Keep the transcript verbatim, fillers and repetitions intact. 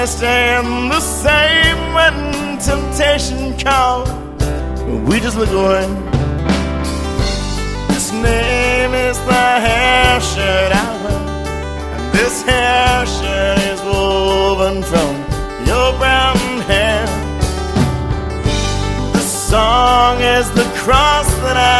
staying the same when temptation calls. We just look away. This name is the hair shirt outfit, and this hair shirt is woven from your brown hair. The song is the cross that I